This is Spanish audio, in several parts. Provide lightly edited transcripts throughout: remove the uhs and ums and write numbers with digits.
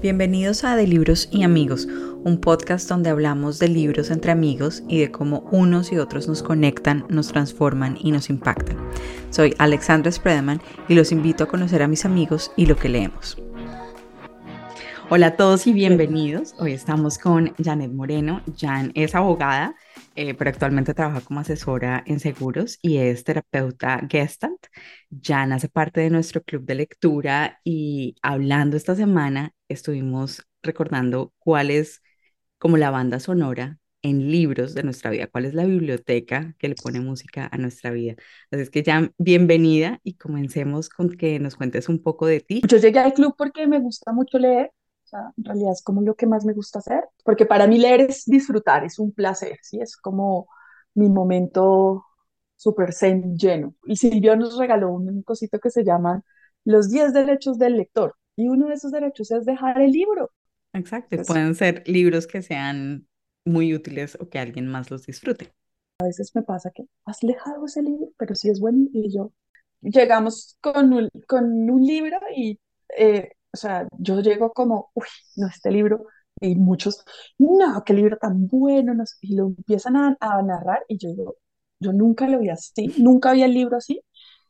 Bienvenidos a De Libros y Amigos, un podcast donde hablamos de libros entre amigos y de cómo unos y otros nos conectan, nos transforman y nos impactan. Soy Alexandra Spredeman y los invito a conocer a mis amigos y lo que leemos. Hola a todos y bienvenidos. Hoy estamos con Janet Moreno. Jan es abogada, pero actualmente trabaja como asesora en seguros y es terapeuta Gestalt. Jan hace parte de nuestro club de lectura y hablando esta semana estuvimos recordando cuál es como la banda sonora en libros de nuestra vida, cuál es la biblioteca que le pone música a nuestra vida. Así es que Jan, bienvenida y comencemos con que nos cuentes un poco de ti. Yo llegué al club porque me gusta mucho leer, o sea, en realidad es como lo que más me gusta hacer, porque para mí leer es disfrutar, es un placer, ¿sí? Es como mi momento súper zen lleno. Y Silvio nos regaló un cosito que se llama los 10 derechos del lector, y uno de esos derechos es dejar el libro. Exacto, y Entonces, pueden ser libros que sean muy útiles o que alguien más los disfrute. a veces me pasa que has dejado ese libro, pero sí es bueno, y yo llegamos con un libro y, o sea, yo llego como, uy, no, este libro, y muchos, no, qué libro tan bueno, no sé, y lo empiezan a narrar y yo digo, yo nunca lo vi así, nunca vi el libro así,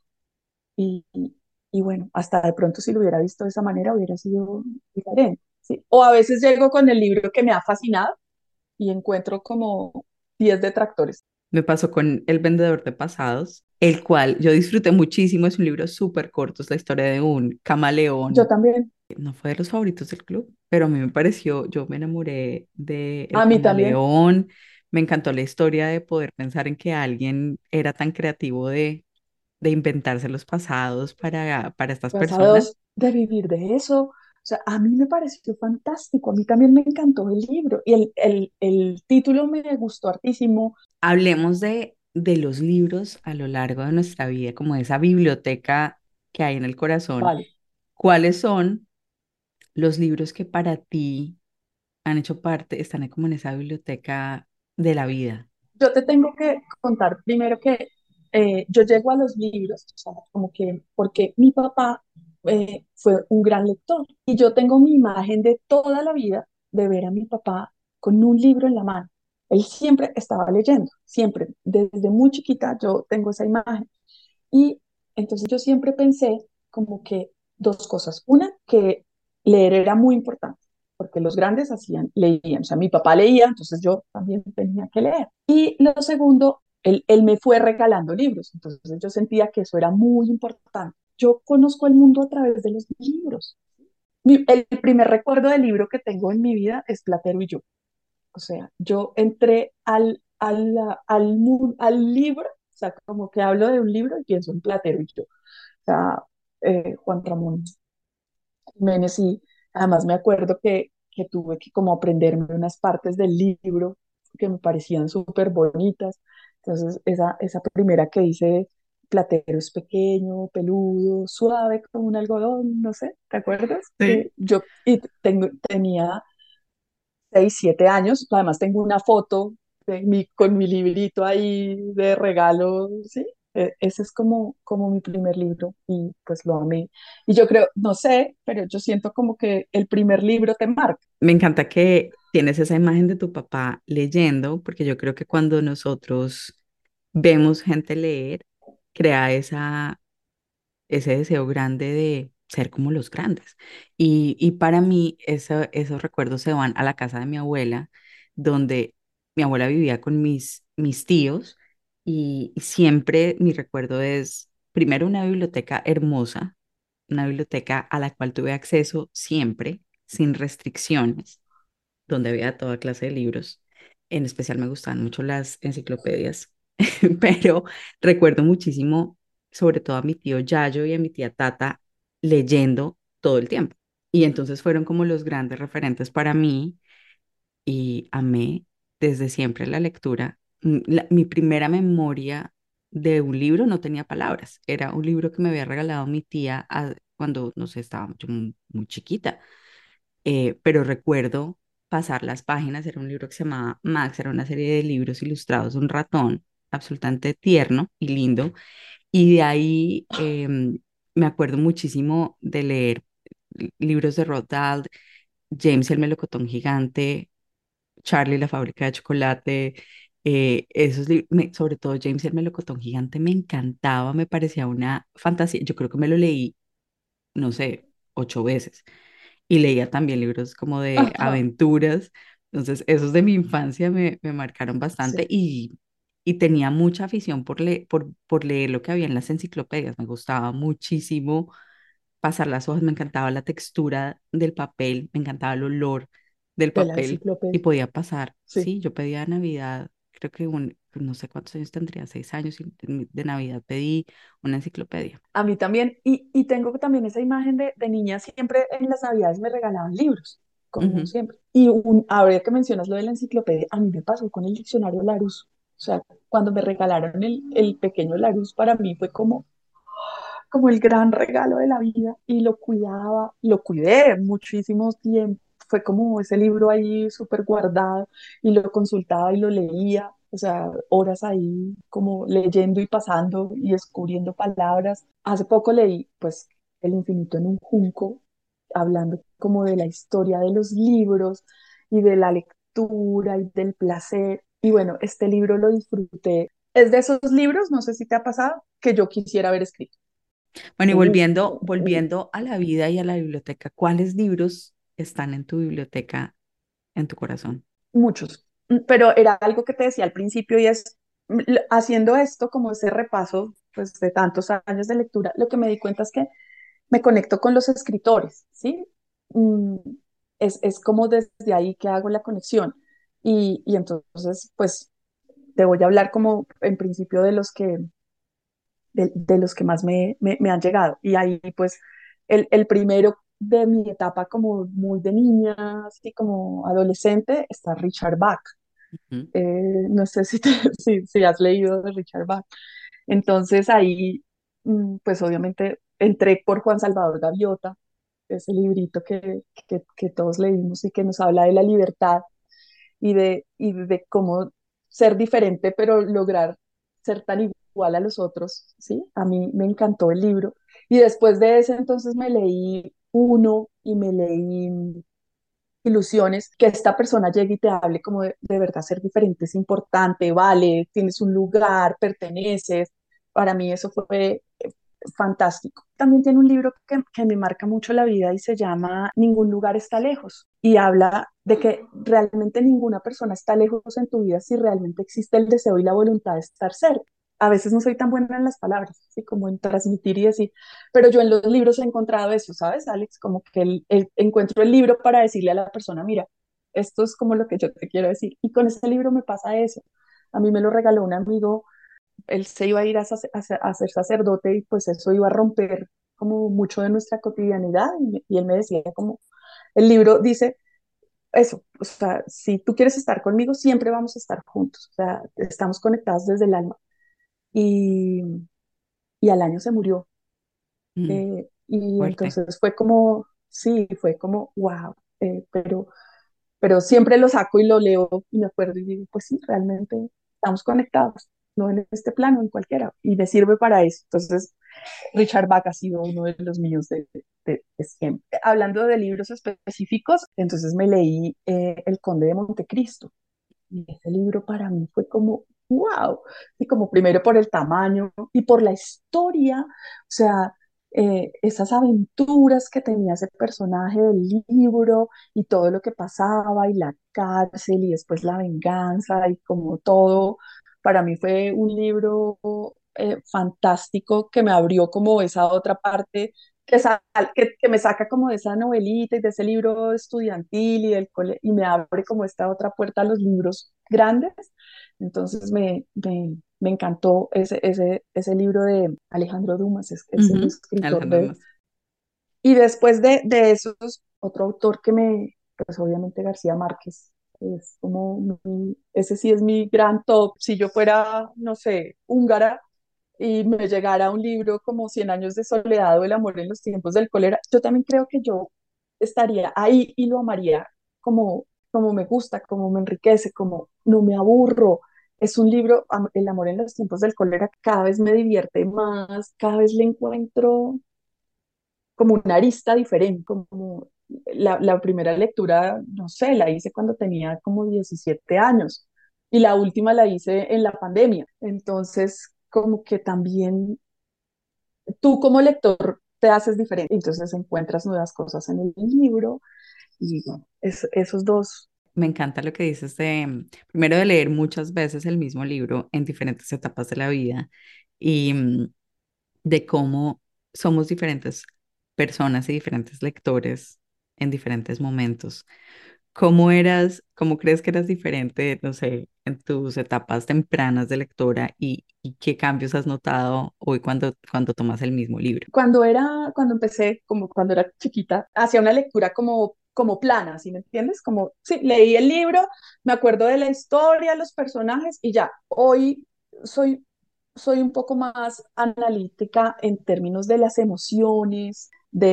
y bueno, hasta de pronto si lo hubiera visto de esa manera hubiera sido diferente, ¿sí? O a veces llego con el libro que me ha fascinado y encuentro como 10 detractores. Me pasó con El vendedor de pasados, el cual yo disfruté muchísimo. Es un libro súper corto, es la historia de un Yo camaleón. también, No fue de los favoritos del club, pero a mí me pareció, yo me enamoré de El a mí también, camaleón. Me encantó la historia de poder pensar en que alguien era tan creativo de inventarse los pasados para estas personas. pasados de vivir de eso. O sea, a mí me pareció fantástico, a mí también me encantó el libro y el título me gustó hartísimo. Hablemos de los libros a lo largo de nuestra vida, como de esa biblioteca que hay en el corazón. Vale, ¿Cuáles son los libros que para ti han hecho parte, están como en esa biblioteca de la vida? yo te tengo que contar primero que yo llego a los libros, o sea, como que porque mi papá fue un gran lector y yo tengo mi imagen de toda la vida de ver a mi papá con un libro en la mano. Él siempre estaba leyendo, siempre, desde muy chiquita yo tengo esa imagen. Y entonces yo siempre pensé como que dos cosas. Una, que leer era muy importante, porque los grandes leían. O sea, mi papá leía, entonces yo también tenía que leer. Y lo segundo, él me fue regalando libros, entonces yo sentía que eso era muy importante. Yo conozco el mundo a través de los libros. El primer recuerdo del libro que tengo en mi vida es Platero y yo. O sea, yo entré al libro, o sea, como que hablo de un libro y pienso en Platero y yo. O sea, Juan Ramón Jiménez, y además me acuerdo que tuve que como aprenderme unas partes del libro que me parecían súper bonitas. Entonces, esa primera que dice, Platero es pequeño, peludo, suave como un algodón, no sé, ¿te acuerdas? Sí. Tenía 6, 7 años. Además, tengo una foto con mi librito ahí de regalo, ¿sí? Ese es como mi primer libro y pues lo amé. Y yo creo, no sé, pero yo siento como que el primer libro te marca. Me encanta que tienes esa imagen de tu papá leyendo, porque yo creo que cuando nosotros vemos gente leer, crea ese deseo grande de ser como los grandes. Y para mí esos recuerdos se van a la casa de mi abuela, donde mi abuela vivía con mis tíos y siempre mi recuerdo es primero una biblioteca hermosa, una biblioteca a la cual tuve acceso siempre, sin restricciones, donde había toda clase de libros. En especial me gustaban mucho las enciclopedias, pero recuerdo muchísimo, sobre todo a mi tío Yayo y a mi tía Tata, leyendo todo el tiempo. Y entonces fueron como los grandes referentes para mí y amé desde siempre la lectura. Mi primera memoria de un libro no tenía palabras, era un libro que me había regalado mi tía cuando, no sé, estaba yo muy chiquita, pero recuerdo pasar las páginas. Era un libro que se llamaba Max, era una serie de libros ilustrados de un ratón absolutamente tierno y lindo, y de ahí me acuerdo muchísimo de leer libros de Roald Dahl. James y el melocotón gigante, Charlie y la fábrica de chocolate, sobre todo James y el melocotón gigante me encantaba, me parecía una fantasía. Yo creo que me lo leí, no sé, 8 veces. Y leía también libros como de Ajá, aventuras. Entonces, esos de mi infancia me marcaron bastante sí, y tenía mucha afición por leer lo que había en las enciclopedias. Me gustaba muchísimo pasar las hojas, me encantaba la textura del papel, me encantaba el olor del de la papel y enciclopedia, podía pasar. sí. Sí, yo pedía Navidad, creo que no sé cuántos años tendría, 6 años, y de Navidad pedí una enciclopedia. A mí también, y tengo también esa imagen de niña, siempre en las Navidades me regalaban libros, como Ujú, siempre. Ahora que mencionas lo de la enciclopedia, a mí me pasó con el diccionario Larousse. O sea, cuando me regalaron el pequeño Larousse, para mí fue como el gran regalo de la vida y lo cuidaba, lo cuidé muchísimo tiempo. Fue como ese libro ahí súper guardado y lo consultaba y lo leía, o sea, horas ahí como leyendo y pasando y descubriendo palabras. Hace poco leí pues El infinito en un junco, hablando como de la historia de los libros y de la lectura y del placer. Y bueno, este libro lo disfruté. Es de esos libros, no sé si te ha pasado, que yo quisiera haber escrito. bueno, y Uh, volviendo a la vida y a la biblioteca, ¿cuáles libros están en tu biblioteca, en tu corazón? muchos, pero era algo que te decía al principio y es haciendo esto como ese repaso pues de tantos años de lectura, lo que me di cuenta es que me conecto con los escritores, ¿sí? Mm, es como desde ahí que hago la conexión y entonces pues te voy a hablar como en principio de los que más me han llegado y ahí pues el primero de mi etapa como muy de niña, así como adolescente, está Richard Bach. Ujú, No sé si has leído de Richard Bach. Entonces ahí, pues obviamente entré por Juan Salvador Gaviota, ese librito que todos leímos y que nos habla de la libertad y de cómo ser diferente, pero lograr ser tan igual a los otros, ¿sí? A mí me encantó el libro. Y después de ese entonces me leí uno y me leí Ilusiones, que esta persona llegue y te hable como de verdad ser diferente es importante, vale, tienes un lugar, perteneces. Para mí eso fue fantástico. También tiene un libro que me marca mucho la vida y se llama Ningún lugar está lejos y habla de que realmente ninguna persona está lejos en tu vida si realmente existe el deseo y la voluntad de estar cerca. A veces no soy tan buena en las palabras, así como en transmitir y decir, pero yo en los libros he encontrado eso, ¿sabes, Alex? Como que encuentro el libro para decirle a la persona, mira, esto es como lo que yo te quiero decir. Y con ese libro me pasa eso. A mí me lo regaló un amigo, él se iba a ir a ser sacerdote y pues eso iba a romper como mucho de nuestra cotidianidad y él me decía como, el libro dice eso, o sea, si tú quieres estar conmigo, siempre vamos a estar juntos, o sea, estamos conectados desde el alma. Y, y al año se murió. mm, Y fuerte. entonces fue como, sí, fue como, wow, pero siempre lo saco y lo leo y me acuerdo y digo, pues sí, realmente estamos conectados, no en este plano, en cualquiera, y me sirve para eso. Entonces, Richard Bach ha sido uno de los míos de siempre. Hablando de libros específicos, entonces me leí El Conde de Montecristo. Y ese libro para mí fue como, wow, y como primero por el tamaño y por la historia, o sea, esas aventuras que tenía ese personaje del libro y todo lo que pasaba y la cárcel y después la venganza y como todo, para mí fue un libro fantástico que me abrió como esa otra parte que me saca como de esa novelita y de ese libro estudiantil y me abre como esta otra puerta a los libros grandes. Entonces me encantó ese libro de Alejandro Dumas, es el Ujú, escritor Alejandro de... Dumas. Y después de esos, otro autor pues obviamente García Márquez, es como, ese sí es mi gran top. Si yo fuera, no sé, húngara, y me llegara un libro como Cien años de soledad o El amor en los tiempos del cólera, yo también creo que yo estaría ahí y lo amaría como me gusta, como me enriquece, como no me aburro. Es un libro, El amor en los tiempos del cólera, cada vez me divierte más, cada vez le encuentro como una arista diferente, como La primera lectura, no sé, la hice cuando tenía como 17 años y la última la hice en la pandemia. Entonces, como que también tú como lector te haces diferente, entonces encuentras nuevas cosas en el libro y bueno, esos dos. Me encanta lo que dices de, primero, de leer muchas veces el mismo libro en diferentes etapas de la vida y de cómo somos diferentes personas y diferentes lectores en diferentes momentos. ¿Cómo eras, cómo crees que eras diferente, no sé, en tus etapas tempranas de lectora y qué cambios has notado hoy cuando tomas el mismo libro? Cuando empecé, como cuando era chiquita, hacía una lectura como plana, ¿sí me entiendes? Como, sí, leí el libro, me acuerdo de la historia, los personajes y ya. Hoy soy, soy un poco más analítica en términos de las emociones,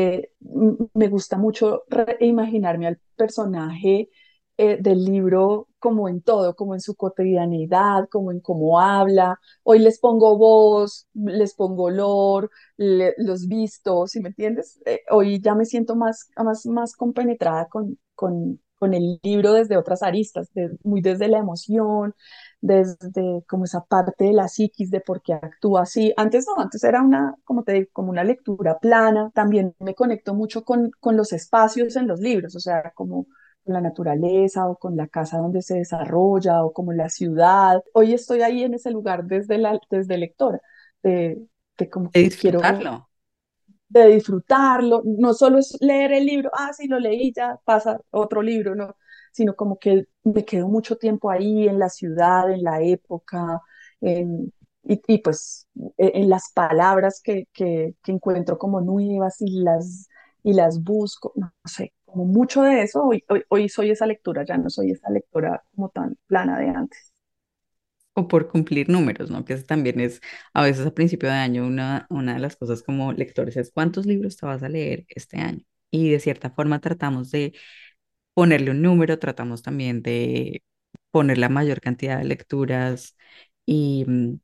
me gusta mucho imaginarme al personaje del libro como en todo, como en su cotidianidad, como en cómo habla. Hoy les pongo voz, les pongo olor, los vistos, ¿sí me entiendes? Hoy ya me siento más compenetrada con el libro desde otras aristas, muy desde la emoción, desde como esa parte de la psiquis, de por qué actúa así. Antes no, antes era una, como te digo, como una lectura plana. También me conecto mucho con los espacios en los libros, o sea, como con la naturaleza o con la casa donde se desarrolla o como la ciudad. Hoy estoy ahí en ese lugar desde lectora, de, de como De que quiero disfrutarlo. de disfrutarlo, no solo es leer el libro, ah, sí, lo leí, ya pasa otro libro, no, sino como que me quedo mucho tiempo ahí en la ciudad, en la época, en, y pues en las palabras que encuentro como nuevas y las busco, no sé, como mucho de eso, hoy soy esa lectura, ya no soy esa lectora como tan plana de antes. O por cumplir números, ¿no? Que eso también es, a veces a principio de año, una de las cosas como lectores es cuántos libros te vas a leer este año. Y de cierta forma tratamos de ponerle un número, tratamos también de poner la mayor cantidad de lecturas y,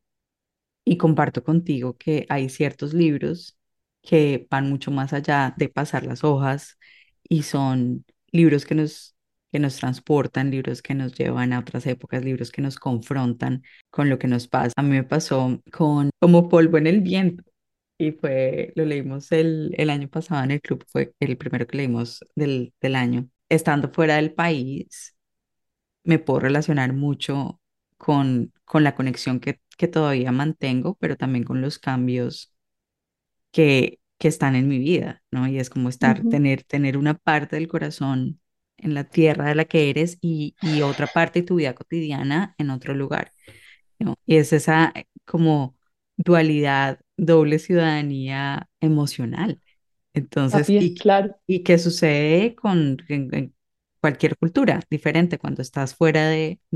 y comparto contigo que hay ciertos libros que van mucho más allá de pasar las hojas y son libros que nos transportan, libros que nos llevan a otras épocas, libros que nos confrontan con lo que nos pasa. A mí me pasó con Como polvo en el viento y lo leímos el año pasado en el club, fue el primero que leímos del año. Estando fuera del país, me puedo relacionar mucho con la conexión que todavía mantengo, pero también con los cambios que están en mi vida, ¿no? Y es como Ujú. tener una parte del corazón en la tierra de la que eres y otra parte de tu vida cotidiana en otro lugar, ¿no? Y es esa como dualidad, doble ciudadanía emocional. Entonces, También, claro. y que sucede en cualquier cultura diferente cuando estás fuera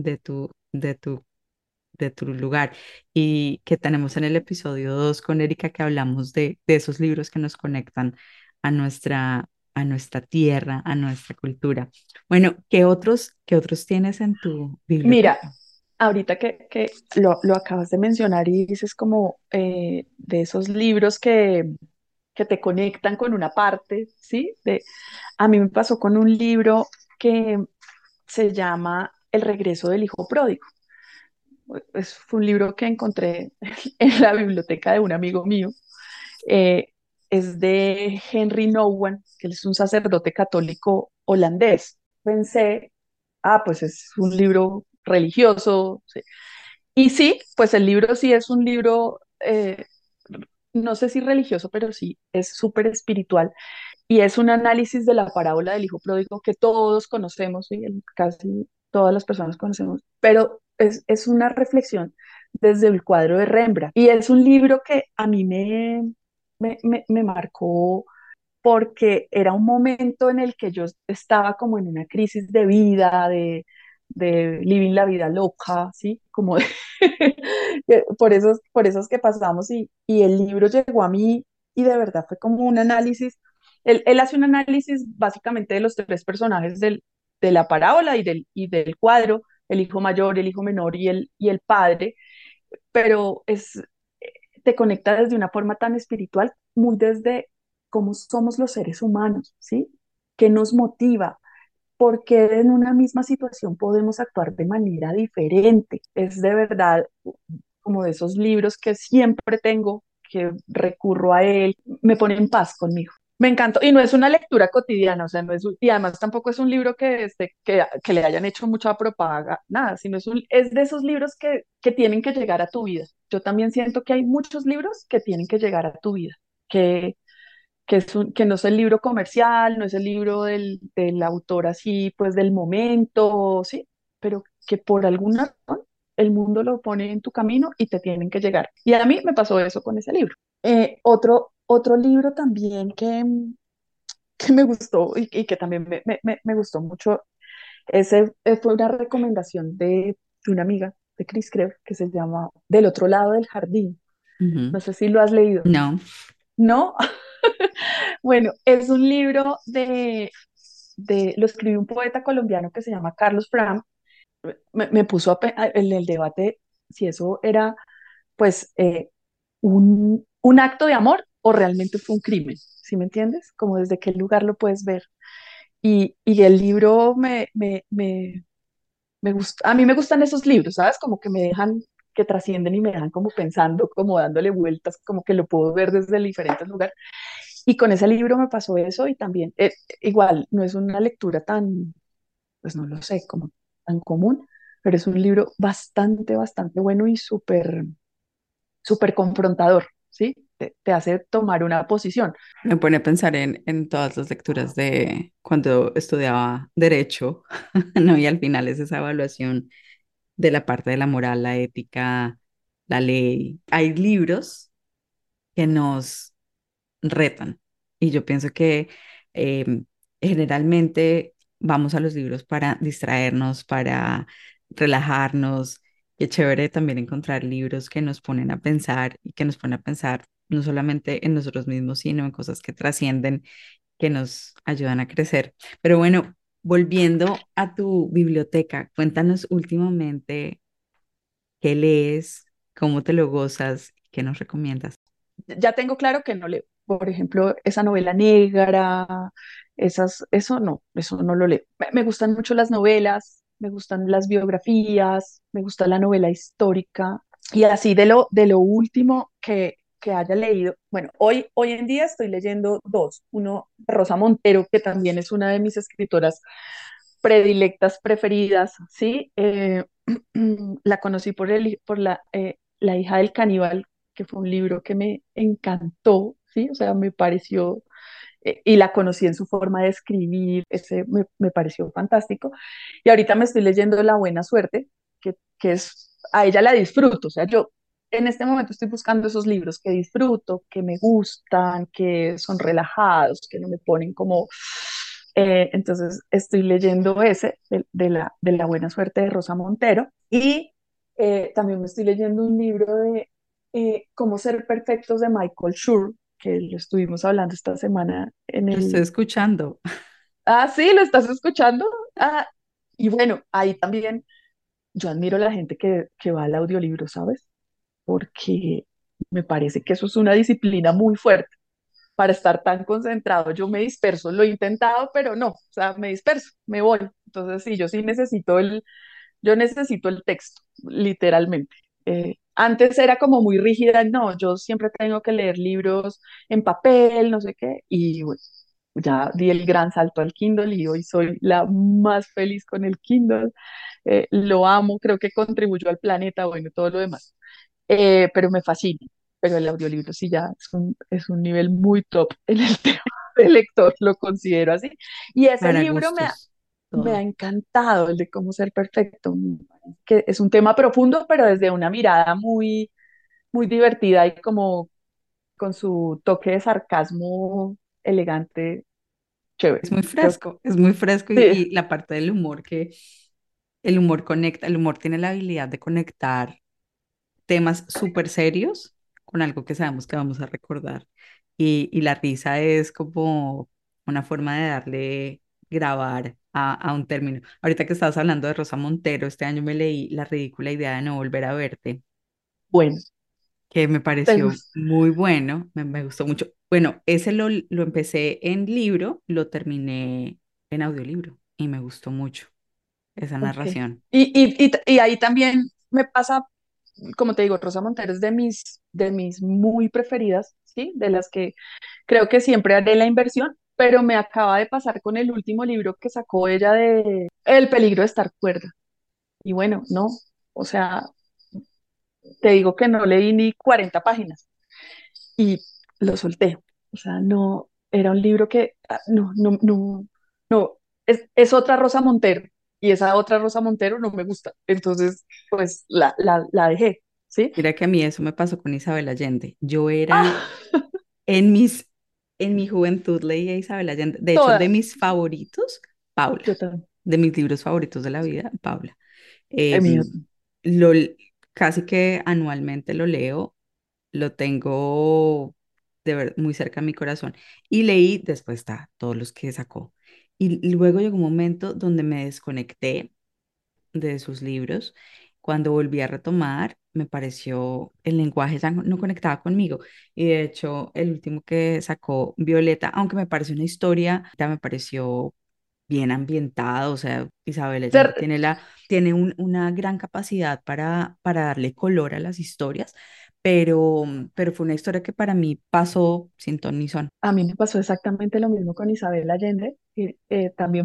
de tu lugar. Y que tenemos en el episodio 2 con Erika que hablamos de esos libros que nos conectan a nuestra tierra, a nuestra cultura. Bueno, qué otros tienes en tu Mira, biblioteca? ahorita que lo acabas de mencionar y dices como de esos libros que te conectan con una parte, ¿sí? A mí me pasó con un libro que se llama El regreso del hijo pródigo. Fue un libro que encontré en la biblioteca de un amigo mío. Eh, es de Henry Nouwen, que él es un sacerdote católico holandés. Pensé, pues es un libro religioso, sí. Y sí, pues el libro sí es un libro, no sé si religioso, pero sí es súper espiritual. Y es un análisis de la parábola del hijo pródigo que todos conocemos, ¿sí? Casi todas las personas conocemos, pero es una reflexión desde el cuadro de Rembrandt. Y es un libro que a mí me marcó porque era un momento en el que yo estaba como en una crisis de vida, de living la vida loca, ¿sí? Como de por esos que pasamos y el libro llegó a mí y de verdad fue como un análisis. Él hace un análisis básicamente de los tres personajes de la parábola y del cuadro, el hijo mayor, el hijo menor y el padre, pero te conecta desde una forma tan espiritual, muy desde cómo somos los seres humanos, ¿sí? qué nos motiva, porque en una misma situación podemos actuar de manera diferente. Es de verdad como de esos libros que siempre tengo, que recurro a él, me pone en paz conmigo. Me encantó, y no es una lectura cotidiana, o sea, no es, y además tampoco es un libro que le hayan hecho mucha propaganda, nada, sino es de esos libros que tienen que llegar a tu vida. Yo también siento que hay muchos libros que tienen que llegar a tu vida, que que no es el libro comercial, no es el libro del autor así, pues del momento, sí, pero que por alguna razón el mundo lo pone en tu camino y te tienen que llegar. Y a mí me pasó eso con ese libro. Otro libro también que me gustó y que también me gustó mucho, ese fue una recomendación de una amiga de Cris, creo, que se llama Del otro lado del jardín. Ujú. No sé si lo has leído. No. ¿No? Bueno, es un libro lo escribió un poeta colombiano que se llama Carlos Fram. Me puso en el debate si eso era, pues, un acto de amor o realmente fue un crimen, ¿sí me entiendes? Como desde qué lugar lo puedes ver. Y el libro me gusta, a mí me gustan esos libros, ¿sabes? Como que me dejan, que trascienden y me dejan como pensando, como dándole vueltas, como que lo puedo ver desde diferentes lugares. Y con ese libro me pasó eso y también, igual, no es una lectura tan, pues no lo sé, como tan común, pero es un libro bastante bueno y súper confrontador, ¿sí? Te hace tomar una posición. Me pone a pensar en todas las lecturas de cuando estudiaba derecho, ¿no? Y al final es esa evaluación de la parte de la moral, la ética, la ley. Hay libros que nos retan y yo pienso que em, generalmente vamos a los libros para distraernos, para relajarnos. Qué chévere también encontrar libros que nos ponen a pensar y que nos ponen a pensar no solamente en nosotros mismos, sino en cosas que trascienden, que nos ayudan a crecer. Pero bueno, volviendo a tu biblioteca, cuéntanos últimamente qué lees, cómo te lo gozas, qué nos recomiendas. Ya tengo claro que no leo, por ejemplo, esa novela negra, eso no lo leo. Me gustan mucho las novelas, me gustan las biografías, me gusta la novela histórica y así de lo último que haya leído. Bueno, hoy en día estoy leyendo dos. Uno, de Rosa Montero, que también es una de mis escritoras predilectas, preferidas, ¿sí? La conocí por la hija del caníbal, que fue un libro que me encantó, ¿sí? O sea, me pareció, y la conocí en su forma de escribir, me pareció fantástico. Y ahorita me estoy leyendo La Buena Suerte, que es, a ella la disfruto, o sea, yo en este momento estoy buscando esos libros que disfruto, que me gustan, que son relajados, que no me ponen como... entonces estoy leyendo ese de la Buena Suerte de Rosa Montero y también me estoy leyendo un libro de Cómo ser perfectos de Michael Schur, que lo estuvimos hablando esta semana en Lo estoy el... escuchando. Ah, sí, ¿lo estás escuchando? Ah, y bueno, ahí también yo admiro a la gente que va al audiolibro, ¿sabes? Porque me parece que eso es una disciplina muy fuerte para estar tan concentrado. Yo me disperso, lo he intentado, pero no, o sea, me disperso, me voy. Entonces, sí, yo sí necesito yo necesito el texto, literalmente. Antes era como muy rígida, no, yo siempre tengo que leer libros en papel, no sé qué, y bueno, ya di el gran salto al Kindle y hoy soy la más feliz con el Kindle. Lo amo, creo que contribuyó al planeta, bueno, todo lo demás. Pero me fascina. Pero el audiolibro sí ya es un nivel muy top en el tema del lector, lo considero así. Y ese Para libro gustos, me ha todo. encantado, el de cómo ser perfecto, que es un tema profundo, pero desde una mirada muy divertida y como con su toque de sarcasmo elegante, chévere. Creo que Es muy fresco sí, y la parte del humor que el humor conecta, el humor tiene la habilidad de conectar temas súper serios con algo que sabemos que vamos a recordar. Y la risa es como una forma de darle grabar a un término. Ahorita que estabas hablando de Rosa Montero, este año me leí La ridícula idea de no volver a verte, bueno, que me te pareció gusta. muy bueno, me gustó mucho. Bueno, ese lo empecé en libro, lo terminé en audiolibro y me gustó mucho esa Ok. narración. Y ahí también me pasa, como te digo, Rosa Montero es de mis muy preferidas, ¿sí? De las que creo que siempre haré la inversión, pero me acaba de pasar con el último libro que sacó ella de El peligro de estar cuerda. Y bueno, no, o sea, te digo que no leí ni 40 páginas y lo solté. O sea, no, era un libro que, no, es otra Rosa Montero y esa otra Rosa Montero no me gusta. Entonces, pues la dejé, ¿sí? Mira que a mí eso me pasó con Isabel Allende. Yo era Ah, en mis, en mi juventud leía Isabel Allende. De hecho, de todas. mis favoritos, Paula. Yo también. De mis libros favoritos de la vida, Paula. Mío. Em, lo, casi que anualmente lo leo, lo tengo muy cerca de mi corazón. Y leí, después está, todos los que sacó. Y luego llegó un momento donde me desconecté de sus libros. Cuando volví a retomar, me pareció el lenguaje ya no conectaba conmigo. Y de hecho, el último que sacó, Violeta, aunque me pareció una historia, ya me pareció bien ambientado. O sea, Isabel Allende Ser- tiene una gran capacidad para darle color a las historias, pero fue una historia que para mí pasó sin ton ni son. A mí me pasó exactamente lo mismo con Isabel Allende, y también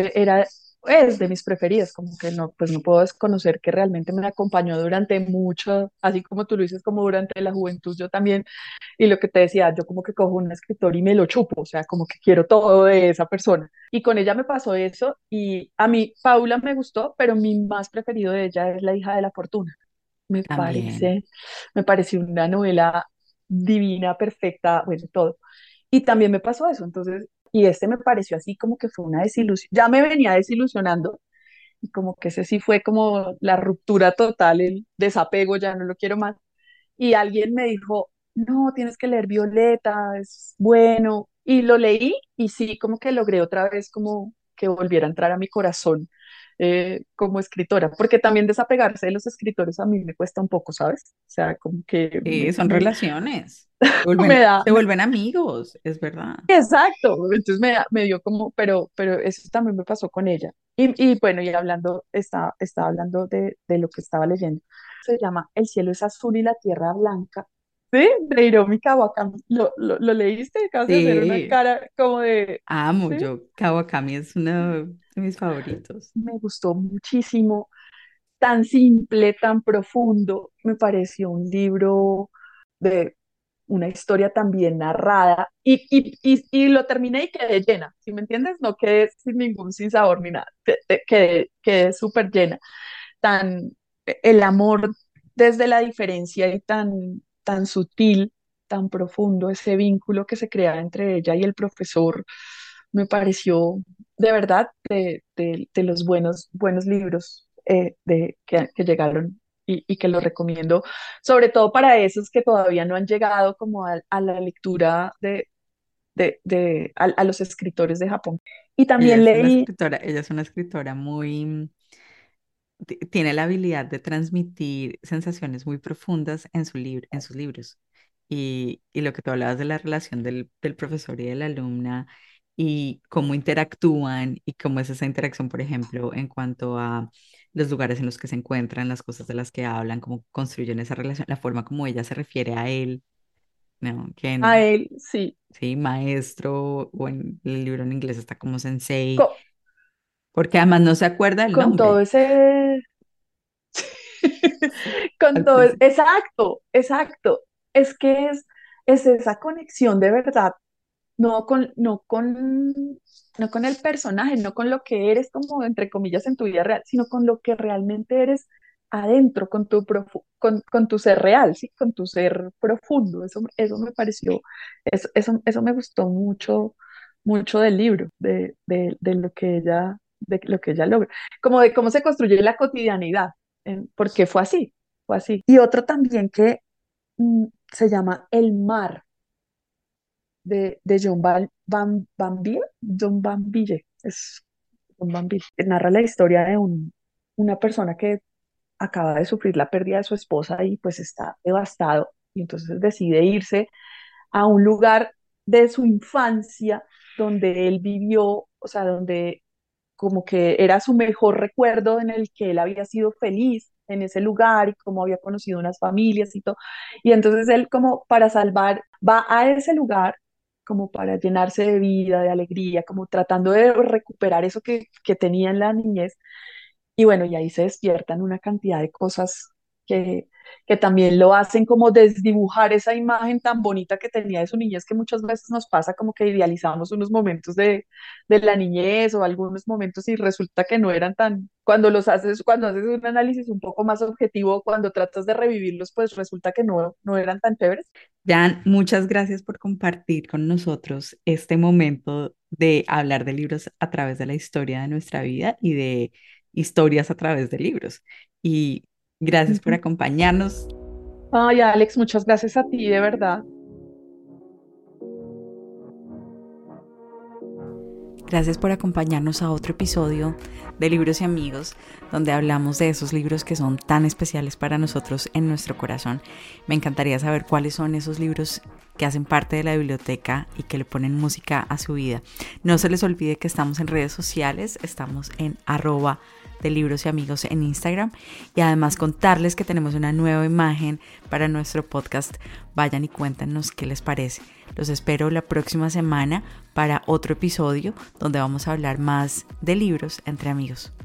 es de mis preferidas, como que no, pues no puedo desconocer que realmente me acompañó durante mucho, así como tú lo dices, como durante la juventud, yo también, y lo que te decía, yo como que cojo un escritor y me lo chupo, o sea, como que quiero todo de esa persona. Y con ella me pasó eso, y a mí Paula me gustó, pero mi más preferido de ella es La hija de la fortuna. Me También. parece, me pareció una novela divina, perfecta, bueno, todo. Y también me pasó eso, entonces, y este me pareció así como que fue una desilusión, ya me venía desilusionando y como que ese sí fue como la ruptura total, el desapego, ya no lo quiero más. Y alguien me dijo, no, tienes que leer Violeta, es bueno. Y lo leí y sí, como que logré otra vez como que volviera a entrar a mi corazón como escritora, porque también desapegarse de los escritores a mí me cuesta un poco, ¿sabes? O sea, como que Son relaciones. me da, Se vuelven amigos, es verdad. exacto, entonces me dio como, pero eso también me pasó con ella. Y bueno, y hablando, estaba hablando de lo que estaba leyendo. Se llama El cielo es azul y la tierra blanca. ¿Sí? De Hiromi Kawakami. ¿Lo leíste? Acabas de hacer una Sí, cara como de, amo ¿sí? yo. Kawakami es uno de mis favoritos. Me gustó muchísimo, tan simple, tan profundo. Me pareció un libro de una historia tan bien narrada y lo terminé y quedé llena, ¿sí me entiendes? No quedé sin ningún sinsabor ni nada, quedé súper llena. Tan, el amor desde la diferencia y tan sutil, tan profundo, ese vínculo que se crea entre ella y el profesor, me pareció de verdad de los buenos libros que llegaron y que los recomiendo, sobre todo para esos que todavía no han llegado como a la lectura a los escritores de Japón. Y también leí, Ella es una escritora muy, tiene la habilidad de transmitir sensaciones muy profundas en en sus libros. Y lo que tú hablabas de la relación del profesor y de la alumna y cómo interactúan y cómo es esa interacción, por ejemplo, en cuanto a los lugares en los que se encuentran, las cosas de las que hablan, cómo construyen esa relación, la forma como ella se refiere a él, ¿no? a él, sí, Sí, maestro, o en el libro en inglés está como sensei, co- porque además no se acuerda el con todo nombre ese, con al todo, principio. exacto, exacto. Es que es esa conexión de verdad, no con el personaje, no con lo que eres como entre comillas en tu vida real, sino con lo que realmente eres adentro, con tu ser real, ¿sí? Con tu ser profundo. Eso me pareció, eso me gustó mucho, mucho del libro, de lo que ella logra, como de cómo se construye la cotidianidad, porque fue así. Y otro también que se llama El mar de John Van Ville, es John Van Ville, que narra la historia de una persona que acaba de sufrir la pérdida de su esposa y pues está devastado y entonces decide irse a un lugar de su infancia, donde él vivió, o sea, donde como que era su mejor recuerdo en el que él había sido feliz en ese lugar y cómo había conocido unas familias y todo. Y entonces él como para salvar, va a ese lugar como para llenarse de vida, de alegría, como tratando de recuperar eso que tenía en la niñez. Y bueno, y ahí se despiertan una cantidad de cosas que, que también lo hacen como desdibujar esa imagen tan bonita que tenía de su niñez, que muchas veces nos pasa como que idealizamos unos momentos de la niñez o algunos momentos y resulta que no eran tan, cuando haces un análisis un poco más objetivo, cuando tratas de revivirlos, pues resulta que no eran tan chéveres. Jan, muchas gracias por compartir con nosotros este momento de hablar de libros a través de la historia de nuestra vida y de historias a través de libros. Y gracias por Ujú. acompañarnos. Ay, Alex, muchas gracias a ti, de verdad. Gracias por acompañarnos a otro episodio de Libros y Amigos, donde hablamos de esos libros que son tan especiales para nosotros en nuestro corazón. Me encantaría saber cuáles son esos libros que hacen parte de la biblioteca y que le ponen música a su vida. No se les olvide que estamos en redes sociales, estamos en @de Libros y Amigos en Instagram, y además contarles que tenemos una nueva imagen para nuestro podcast. Vayan y cuéntanos qué les parece. Los espero la próxima semana para otro episodio donde vamos a hablar más de libros entre amigos.